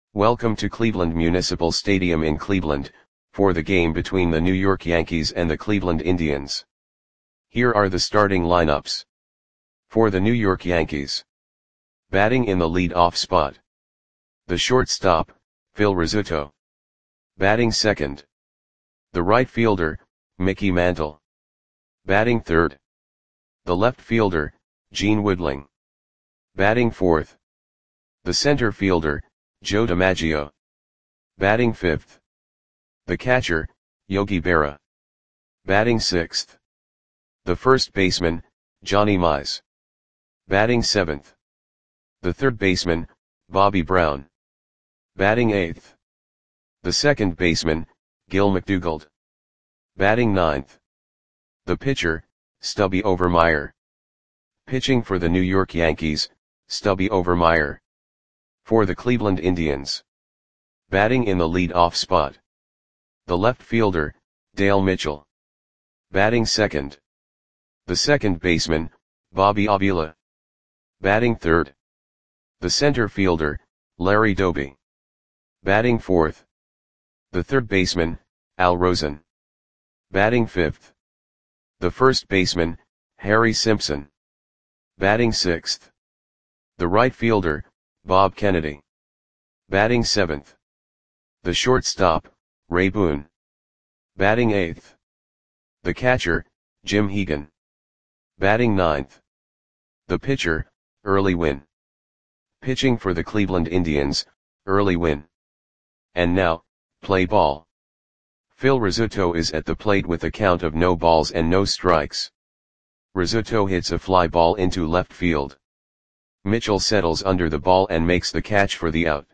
Welcome to Cleveland Municipal Stadium in Cleveland, for the game between the New York Yankees and the Cleveland Indians. Here are the starting lineups. For the New York Yankees. Batting in the lead-off spot. The shortstop, Phil Rizzuto. Batting second. The right fielder, Mickey Mantle. Batting third. The left fielder, Gene Woodling. Batting fourth. The center fielder, Joe DiMaggio. Batting fifth. The catcher, Yogi Berra. Batting sixth. The first baseman, Johnny Mize. Batting seventh. The third baseman, Bobby Brown. Batting eighth. The second baseman, Gil McDougald. Batting ninth. The pitcher, Stubby Overmyer. Pitching for the New York Yankees, Stubby Overmyer. For the Cleveland Indians. Batting in the lead-off spot. The left fielder, Dale Mitchell. Batting second. The second baseman, Bobby Avila. Batting third. The center fielder, Larry Doby. Batting fourth. The third baseman, Al Rosen. Batting fifth. The first baseman, Harry Simpson. Batting sixth. The right fielder, Bob Kennedy. Batting seventh. The shortstop, Ray Boone. Batting eighth. The catcher, Jim Hegan. Batting ninth. The pitcher, Early Wynn. Pitching for the Cleveland Indians, Early Wynn. And now, play ball. Phil Rizzuto is at the plate with a count of no balls and no strikes. Rizzuto hits a fly ball into left field. Mitchell settles under the ball and makes the catch for the out.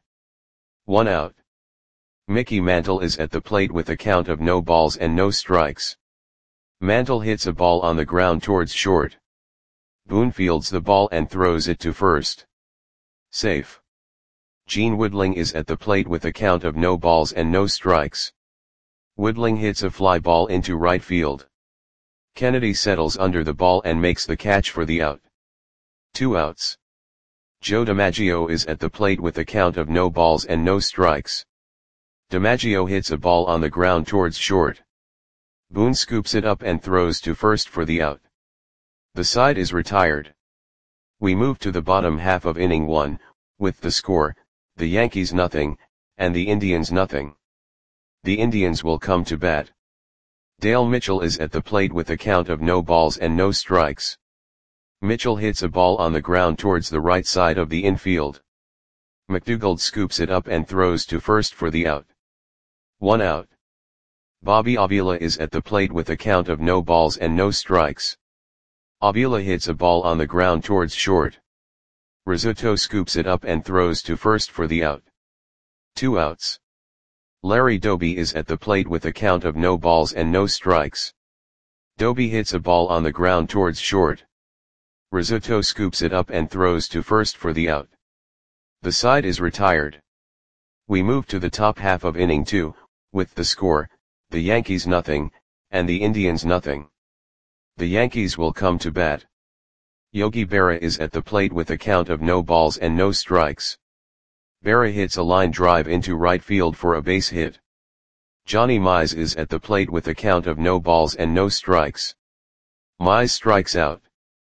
1 out. Mickey Mantle is at the plate with a count of no balls and no strikes. Mantle hits a ball on the ground towards short. Boone fields the ball and throws it to first. Safe. Gene Woodling is at the plate with a count of no balls and no strikes. Woodling hits a fly ball into right field. Kennedy settles under the ball and makes the catch for the out. 2 outs. Joe DiMaggio is at the plate with a count of no balls and no strikes. DiMaggio hits a ball on the ground towards short. Boone scoops it up and throws to first for the out. The side is retired. We move to the bottom half of inning 1, with the score, the Yankees nothing, and the Indians nothing. The Indians will come to bat. Dale Mitchell is at the plate with a count of no balls and no strikes. Mitchell hits a ball on the ground towards the right side of the infield. McDougald scoops it up and throws to first for the out. 1 out. Bobby Avila is at the plate with a count of no balls and no strikes. Avila hits a ball on the ground towards short. Rizzuto scoops it up and throws to first for the out. 2 outs. Larry Doby is at the plate with a count of no balls and no strikes. Doby hits a ball on the ground towards short. Rizzuto scoops it up and throws to first for the out. The side is retired. We move to the top half of inning 2, with the score, the Yankees nothing, and the Indians nothing. The Yankees will come to bat. Yogi Berra is at the plate with a count of no balls and no strikes. Berra hits a line drive into right field for a base hit. Johnny Mize is at the plate with a count of no balls and no strikes. Mize strikes out.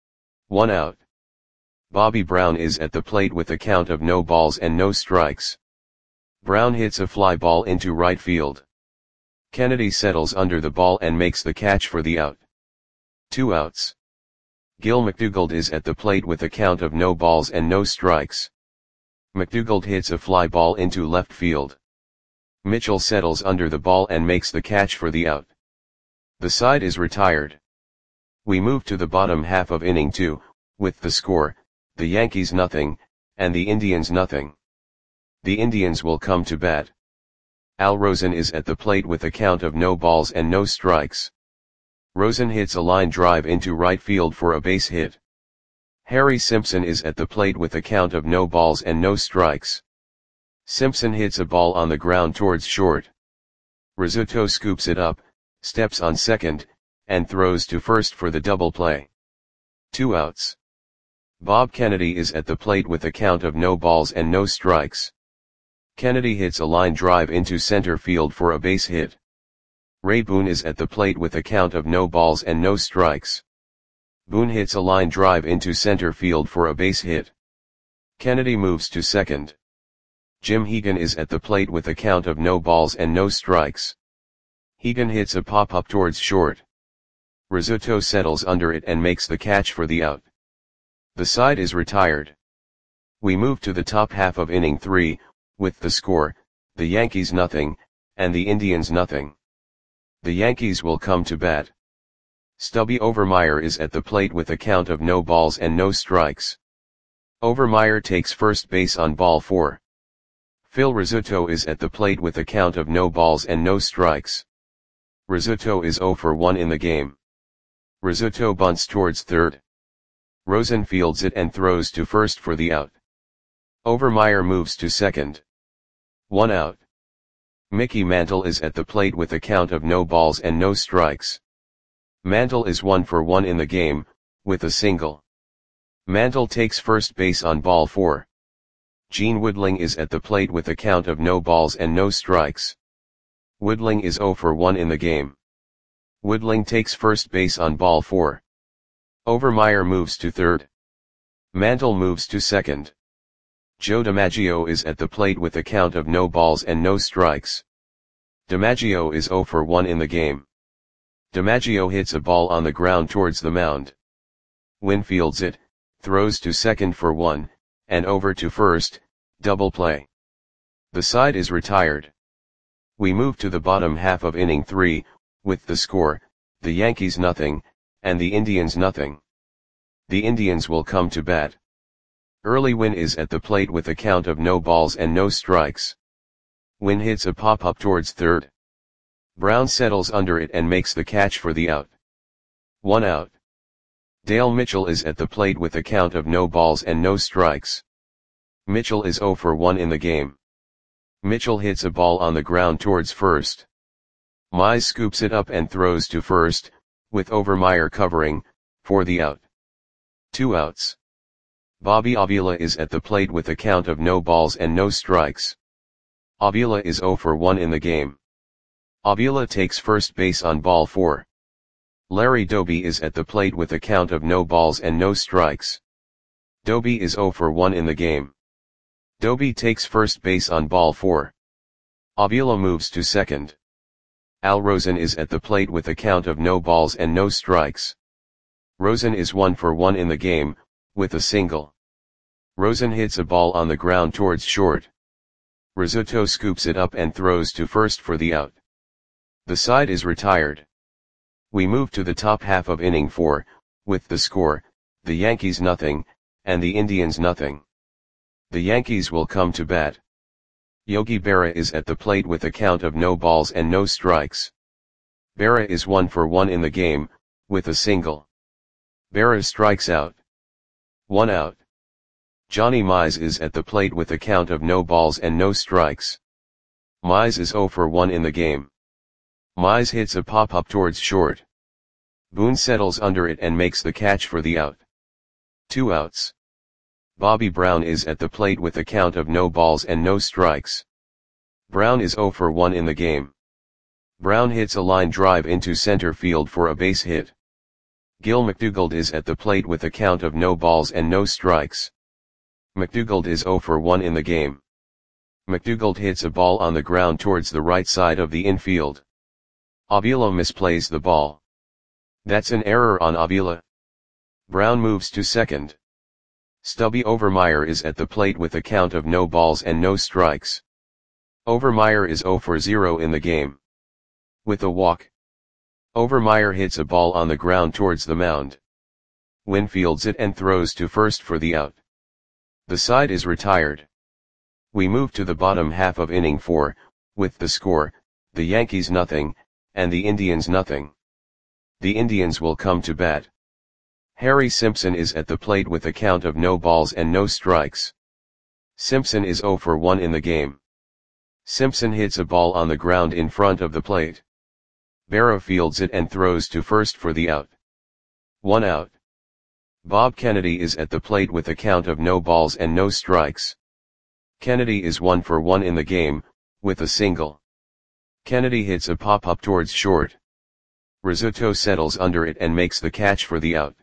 1 out. Bobby Brown is at the plate with a count of no balls and no strikes. Brown hits a fly ball into right field. Kennedy settles under the ball and makes the catch for the out. 2 outs. Gil McDougald is at the plate with a count of no balls and no strikes. McDougald hits a fly ball into left field. Mitchell settles under the ball and makes the catch for the out. The side is retired. We move to the bottom half of inning 2, with the score, the Yankees nothing, and the Indians nothing. The Indians will come to bat. Al Rosen is at the plate with a count of no balls and no strikes. Rosen hits a line drive into right field for a base hit. Harry Simpson is at the plate with a count of no balls and no strikes. Simpson hits a ball on the ground towards short. Rizzuto scoops it up, steps on second, and throws to first for the double play. 2 outs. Bob Kennedy is at the plate with a count of no balls and no strikes. Kennedy hits a line drive into center field for a base hit. Ray Boone is at the plate with a count of no balls and no strikes. Boone hits a line drive into center field for a base hit. Kennedy moves to second. Jim Hegan is at the plate with a count of no balls and no strikes. Hegan hits a pop-up towards short. Rizzuto settles under it and makes the catch for the out. The side is retired. We move to the top half of inning 3, with the score, the Yankees nothing, and the Indians nothing. The Yankees will come to bat. Stubby Overmeyer is at the plate with a count of no balls and no strikes. Overmeyer takes first base on ball 4. Phil Rizzuto is at the plate with a count of no balls and no strikes. Rizzuto is 0 for 1 in the game. Rizzuto bunts towards third. Rosen fields it and throws to first for the out. Overmeyer moves to second. 1 out. Mickey Mantle is at the plate with a count of no balls and no strikes. Mantle is 1 for 1 in the game, with a single. Mantle takes first base on ball 4. Gene Woodling is at the plate with a count of no balls and no strikes. Woodling is 0 for 1 in the game. Woodling takes first base on ball 4. Overmeyer moves to third. Mantle moves to second. Joe DiMaggio is at the plate with a count of no balls and no strikes. DiMaggio is 0 for 1 in the game. DiMaggio hits a ball on the ground towards the mound. Wynn fields it, throws to second for 1, and over to first, double play. The side is retired. We move to the bottom half of inning 3, with the score, the Yankees nothing, and the Indians nothing. The Indians will come to bat. Early Wynn is at the plate with a count of no balls and no strikes. Wynn hits a pop-up towards third. Brown settles under it and makes the catch for the out. 1 out. Dale Mitchell is at the plate with a count of no balls and no strikes. Mitchell is 0 for 1 in the game. Mitchell hits a ball on the ground towards first. Mize scoops it up and throws to first, with Overmeyer covering, for the out. 2 outs. Bobby Avila is at the plate with a count of no balls and no strikes. Avila is 0 for 1 in the game. Avila takes first base on ball 4. Larry Doby is at the plate with a count of no balls and no strikes. Doby is 0 for 1 in the game. Doby takes first base on ball 4. Avila moves to second. Al Rosen is at the plate with a count of no balls and no strikes. Rosen is 1 for 1 in the game, with a single. Rosen hits a ball on the ground towards short. Rizzuto scoops it up and throws to first for the out. The side is retired. We move to the top half of inning 4, with the score, the Yankees nothing, and the Indians nothing. The Yankees will come to bat. Yogi Berra is at the plate with a count of no balls and no strikes. Berra is 1 for 1 in the game, with a single. Berra strikes out. 1 out. Johnny Mize is at the plate with a count of no balls and no strikes. Mize is 0 for 1 in the game. Mize hits a pop-up towards short. Boone settles under it and makes the catch for the out. 2 outs. Bobby Brown is at the plate with a count of no balls and no strikes. Brown is 0 for 1 in the game. Brown hits a line drive into center field for a base hit. Gil McDougald is at the plate with a count of no balls and no strikes. McDougald is 0 for 1 in the game. McDougald hits a ball on the ground towards the right side of the infield. Avila misplays the ball. That's an error on Avila. Brown moves to second. Stubby Overmeyer is at the plate with a count of no balls and no strikes. Overmeyer is 0 for 0 in the game. With a walk. Overmeyer hits a ball on the ground towards the mound. Wynn fields it and throws to first for the out. The side is retired. We move to the bottom half of inning 4, with the score, the Yankees nothing, and the Indians nothing. The Indians will come to bat. Harry Simpson is at the plate with a count of no balls and no strikes. Simpson is 0 for 1 in the game. Simpson hits a ball on the ground in front of the plate. Berra fields it and throws to first for the out. 1 out. Bob Kennedy is at the plate with a count of no balls and no strikes. Kennedy is 1 for 1 in the game, with a single. Kennedy hits a pop-up towards short. Rizzuto settles under it and makes the catch for the out.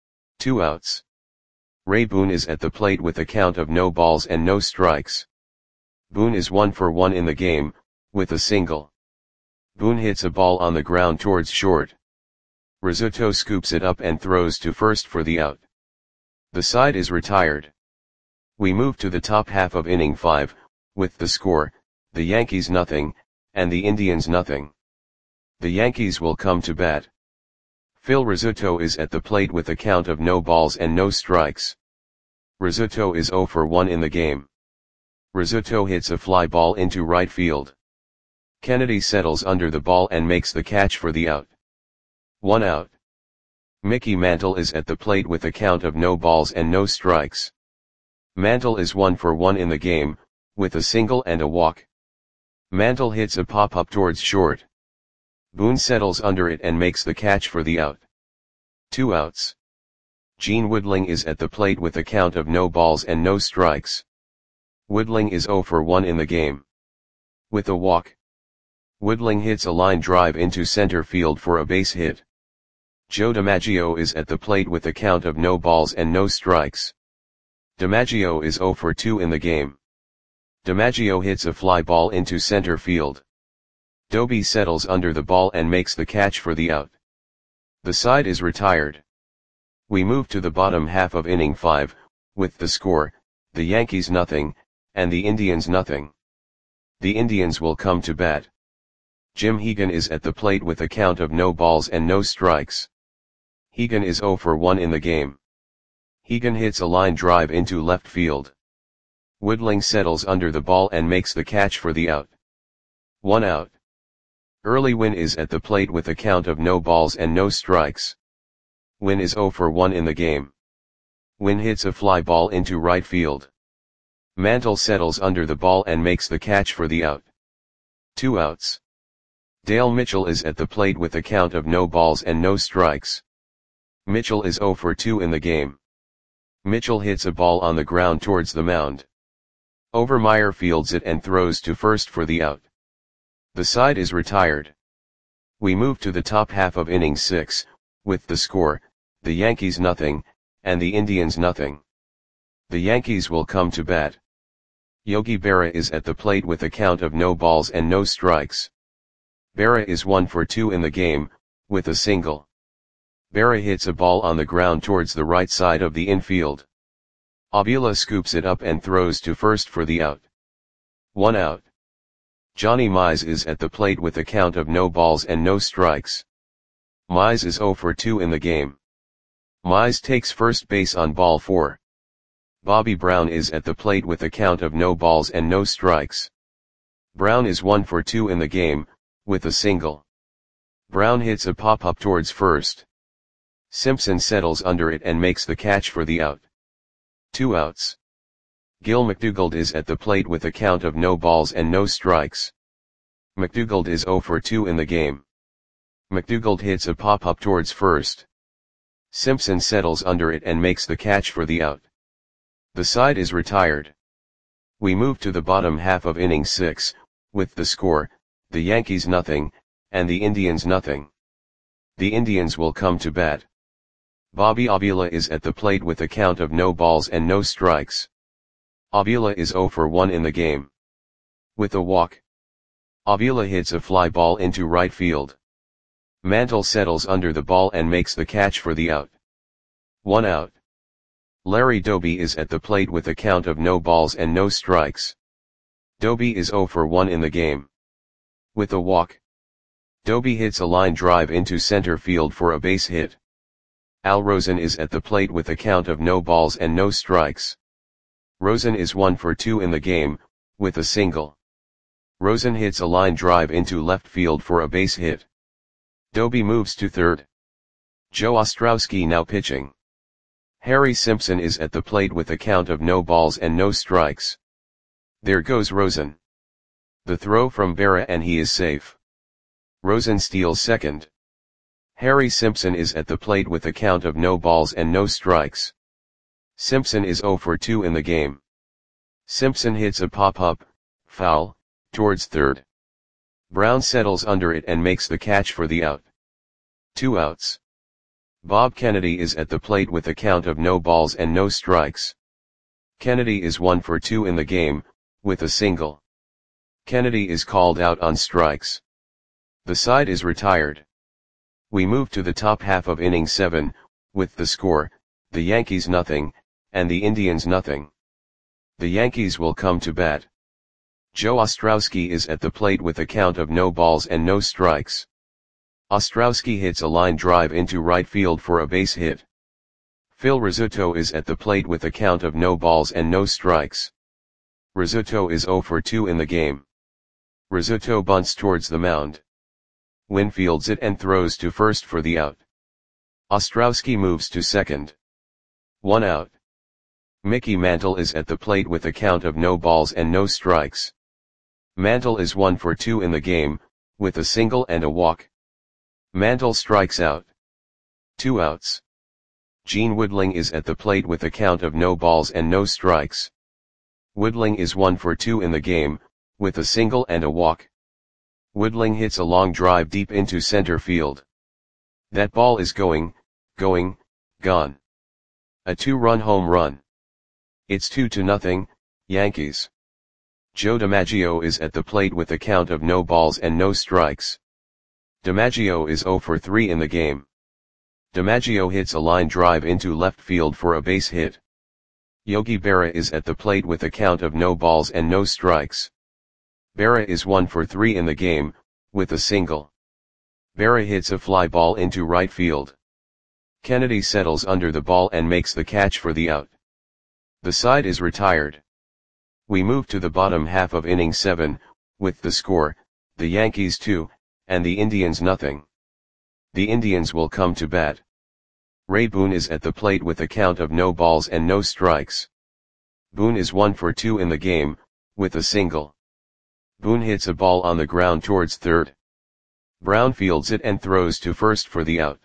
2 outs. Ray Boone is at the plate with a count of no balls and no strikes. Boone is 1 for 1 in the game, with a single. Boone hits a ball on the ground towards short. Rizzuto scoops it up and throws to first for the out. The side is retired. We move to the top half of inning 5, with the score, the Yankees nothing, and the Indians nothing. The Yankees will come to bat. Phil Rizzuto is at the plate with a count of no balls and no strikes. Rizzuto is 0 for 1 in the game. Rizzuto hits a fly ball into right field. Kennedy settles under the ball and makes the catch for the out. 1 out. Mickey Mantle is at the plate with a count of no balls and no strikes. Mantle is 1 for 1 in the game, with a single and a walk. Mantle hits a pop-up towards short. Boone settles under it and makes the catch for the out. 2 outs. Gene Woodling is at the plate with a count of no balls and no strikes. Woodling is 0 for 1 in the game. With a walk. Woodling hits a line drive into center field for a base hit. Joe DiMaggio is at the plate with a count of no balls and no strikes. DiMaggio is 0 for 2 in the game. DiMaggio hits a fly ball into center field. Doby settles under the ball and makes the catch for the out. The side is retired. We move to the bottom half of inning 5, with the score, the Yankees nothing, and the Indians nothing. The Indians will come to bat. Jim Hegan is at the plate with a count of no balls and no strikes. Hegan is 0 for 1 in the game. Hegan hits a line drive into left field. Woodling settles under the ball and makes the catch for the out. 1 out. Early Wynn is at the plate with a count of no balls and no strikes. Wynn is 0 for 1 in the game. Wynn hits a fly ball into right field. Mantle settles under the ball and makes the catch for the out. 2 outs. Dale Mitchell is at the plate with a count of no balls and no strikes. Mitchell is 0 for 2 in the game. Mitchell hits a ball on the ground towards the mound. Overmeyer fields it and throws to first for the out. The side is retired. We move to the top half of inning 6, with the score, the Yankees nothing, and the Indians nothing. The Yankees will come to bat. Yogi Berra is at the plate with a count of no balls and no strikes. Berra is 1 for 2 in the game, with a single. Berra hits a ball on the ground towards the right side of the infield. Avila scoops it up and throws to first for the out. 1 out. Johnny Mize is at the plate with a count of no balls and no strikes. Mize is 0 for 2 in the game. Mize takes first base on ball 4. Bobby Brown is at the plate with a count of no balls and no strikes. Brown is 1 for 2 in the game, with a single. Brown hits a pop-up towards first. Simpson settles under it and makes the catch for the out. 2 outs. Gil McDougald is at the plate with a count of no balls and no strikes. McDougald is 0 for 2 in the game. McDougald hits a pop-up towards first. Simpson settles under it and makes the catch for the out. The side is retired. We move to the bottom half of inning 6, with the score, the Yankees nothing, and the Indians nothing. The Indians will come to bat. Bobby Avila is at the plate with a count of no balls and no strikes. Avila is 0 for 1 in the game. With a walk. Avila hits a fly ball into right field. Mantle settles under the ball and makes the catch for the out. 1 out. Larry Doby is at the plate with a count of no balls and no strikes. Doby is 0 for 1 in the game. With a walk. Doby hits a line drive into center field for a base hit. Al Rosen is at the plate with a count of no balls and no strikes. Rosen is 1 for 2 in the game, with a single. Rosen hits a line drive into left field for a base hit. Doby moves to third. Joe Ostrowski now pitching. Harry Simpson is at the plate with a count of no balls and no strikes. There goes Rosen. The throw from Berra and he is safe. Rosen steals second. Harry Simpson is at the plate with a count of no balls and no strikes. Simpson is 0 for 2 in the game. Simpson hits a pop-up, foul, towards third. Brown settles under it and makes the catch for the out. 2 outs. Bob Kennedy is at the plate with a count of no balls and no strikes. Kennedy is 1 for 2 in the game, with a single. Kennedy is called out on strikes. The side is retired. We move to the top half of inning 7, with the score, the Yankees nothing, and the Indians nothing. The Yankees will come to bat. Joe Ostrowski is at the plate with a count of no balls and no strikes. Ostrowski hits a line drive into right field for a base hit. Phil Rizzuto is at the plate with a count of no balls and no strikes. Rizzuto is 0 for 2 in the game. Rizzuto bunts towards the mound. Wynn fields it and throws to first for the out. Ostrowski moves to second. 1 out. Mickey Mantle is at the plate with a count of no balls and no strikes. Mantle is 1 for 2 in the game, with a single and a walk. Mantle strikes out. 2 outs. Gene Woodling is at the plate with a count of no balls and no strikes. Woodling is 1 for 2 in the game, with a single and a walk. Woodling hits a long drive deep into center field. That ball is gone. A 2-run home run. It's 2-0, Yankees. Joe DiMaggio is at the plate with a count of no balls and no strikes. DiMaggio is 0 for 3 in the game. DiMaggio hits a line drive into left field for a base hit. Yogi Berra is at the plate with a count of no balls and no strikes. Berra is 1 for 3 in the game, with a single. Berra hits a fly ball into right field. Kennedy settles under the ball and makes the catch for the out. The side is retired. We move to the bottom half of inning 7, with the score, the Yankees 2, and the Indians nothing. The Indians will come to bat. Ray Boone is at the plate with a count of no balls and no strikes. Boone is 1 for 2 in the game, with a single. Boone hits a ball on the ground towards third. Brown fields it and throws to first for the out.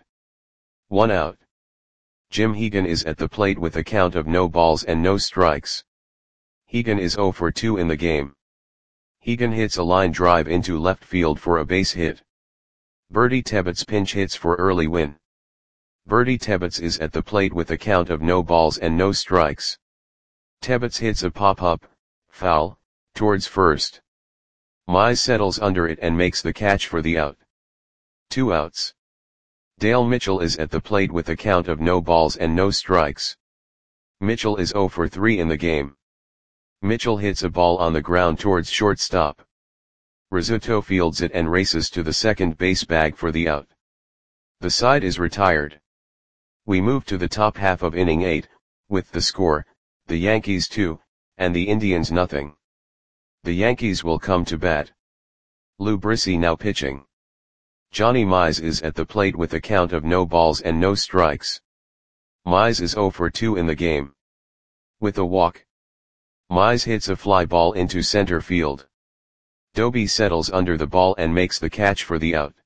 1 out. Jim Hegan is at the plate with a count of no balls and no strikes. Hegan is 0 for 2 in the game. Hegan hits a line drive into left field for a base hit. Bertie Tebbetts pinch hits for early win. Bertie Tebbetts is at the plate with a count of no balls and no strikes. Tebbetts hits a pop-up, foul, towards first. Mize settles under it and makes the catch for the out. 2 outs. Dale Mitchell is at the plate with a count of no balls and no strikes. Mitchell is 0 for 3 in the game. Mitchell hits a ball on the ground towards shortstop. Rizzuto fields it and races to the second base bag for the out. The side is retired. We move to the top half of inning 8, with the score, the Yankees 2, and the Indians nothing. The Yankees will come to bat. Lou Brissy now pitching. Johnny Mize is at the plate with a count of no balls and no strikes. Mize is 0 for 2 in the game. With a walk. Mize hits a fly ball into center field. Doby settles under the ball and makes the catch for the out.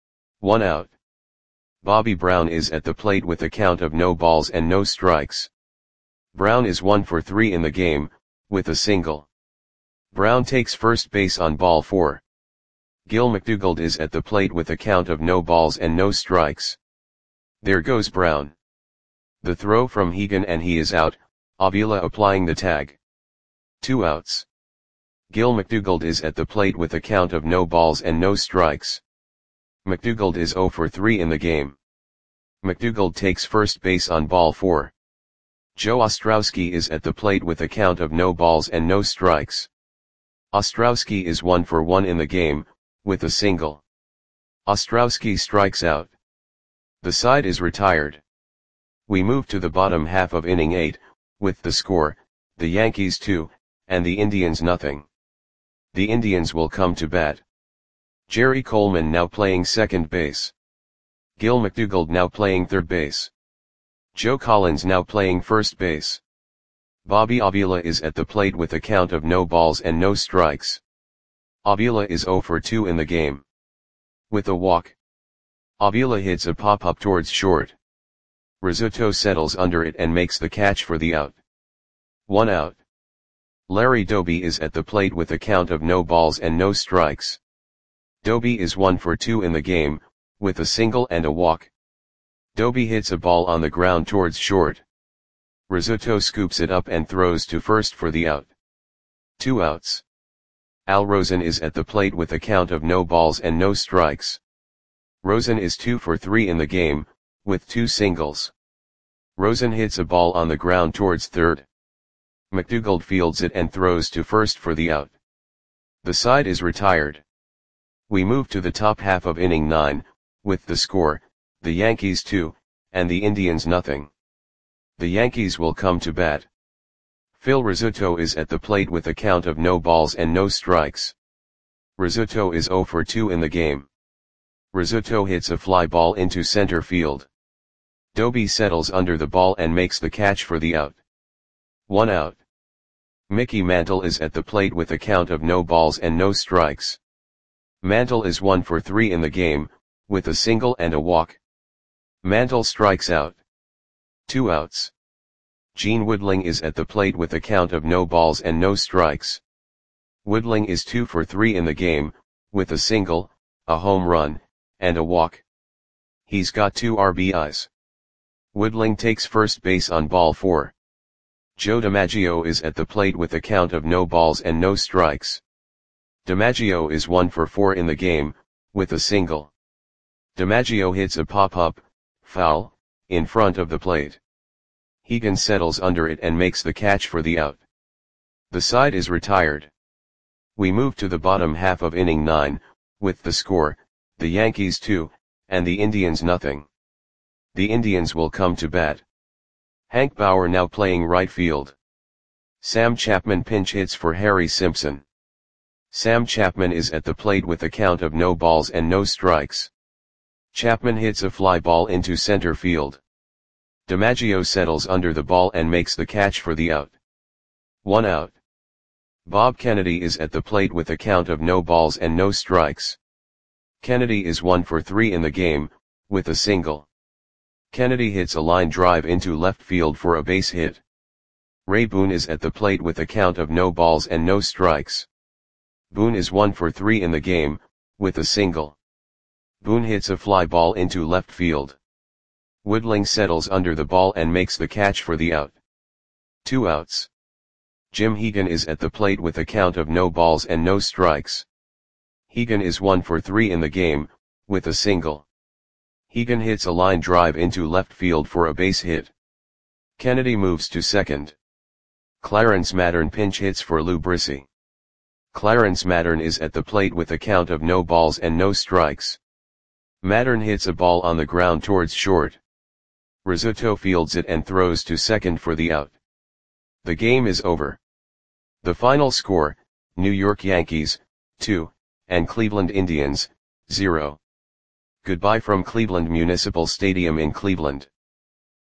1 out. Bobby Brown is at the plate with a count of no balls and no strikes. Brown is 1 for 3 in the game, with a single. Brown takes first base on ball 4. Gil McDougald is at the plate with a count of no balls and no strikes. There goes Brown. The throw from Hegan and he is out, Avila applying the tag. 2 outs. Gil McDougald is at the plate with a count of no balls and no strikes. McDougald is 0 for 3 in the game. McDougald takes first base on ball 4. Joe Ostrowski is at the plate with a count of no balls and no strikes. Ostrowski is 1 for 1 in the game, with a single. Ostrowski strikes out. The side is retired. We move to the bottom half of inning 8, with the score, the Yankees 2, and the Indians nothing. The Indians will come to bat. Jerry Coleman now playing second base. Gil McDougald now playing third base. Joe Collins now playing first base. Bobby Avila is at the plate with a count of no balls and no strikes. Avila is 0 for 2 in the game. With a walk. Avila hits a pop-up towards short. Rizzuto settles under it and makes the catch for the out. 1 out. Larry Doby is at the plate with a count of no balls and no strikes. Doby is 1 for 2 in the game, with a single and a walk. Doby hits a ball on the ground towards short. Rizzuto scoops it up and throws to first for the out. 2 outs. Al Rosen is at the plate with a count of no balls and no strikes. Rosen is 2 for 3 in the game, with 2 singles. Rosen hits a ball on the ground towards third. McDougald fields it and throws to first for the out. The side is retired. We move to the top half of inning 9, with the score, the Yankees 2, and the Indians nothing. The Yankees will come to bat. Phil Rizzuto is at the plate with a count of no balls and no strikes. Rizzuto is 0 for 2 in the game. Rizzuto hits a fly ball into center field. Doby settles under the ball and makes the catch for the out. 1 out. Mickey Mantle is at the plate with a count of no balls and no strikes. Mantle is 1 for 3 in the game, with a single and a walk. Mantle strikes out. 2 outs. Gene Woodling is at the plate with a count of no balls and no strikes. Woodling is 2 for 3 in the game, with a single, a home run, and a walk. He's got 2 RBIs. Woodling takes first base on ball 4. Joe DiMaggio is at the plate with a count of no balls and no strikes. DiMaggio is 1 for 4 in the game, with a single. DiMaggio hits a pop-up, foul, in front of the plate. Hegan settles under it and makes the catch for the out. The side is retired. We move to the bottom half of inning 9, with the score, the Yankees 2, and the Indians nothing. The Indians will come to bat. Hank Bauer now playing right field. Sam Chapman pinch hits for Harry Simpson. Sam Chapman is at the plate with a count of no balls and no strikes. Chapman hits a fly ball into center field. DiMaggio settles under the ball and makes the catch for the out. 1 out. Bob Kennedy is at the plate with a count of no balls and no strikes. Kennedy is 1 for 3 in the game, with a single. Kennedy hits a line drive into left field for a base hit. Ray Boone is at the plate with a count of no balls and no strikes. Boone is 1 for 3 in the game, with a single. Boone hits a fly ball into left field. Woodling settles under the ball and makes the catch for the out. 2 outs. Jim Hegan is at the plate with a count of no balls and no strikes. Hegan is 1 for 3 in the game, with a single. Hegan hits a line drive into left field for a base hit. Kennedy moves to second. Clarence Mattern pinch hits for Lou Brissy. Clarence Mattern is at the plate with a count of no balls and no strikes. Mattern hits a ball on the ground towards short. Rizzuto fields it and throws to second for the out. The game is over. The final score, New York Yankees, 2, and Cleveland Indians, 0. Goodbye from Cleveland Municipal Stadium in Cleveland.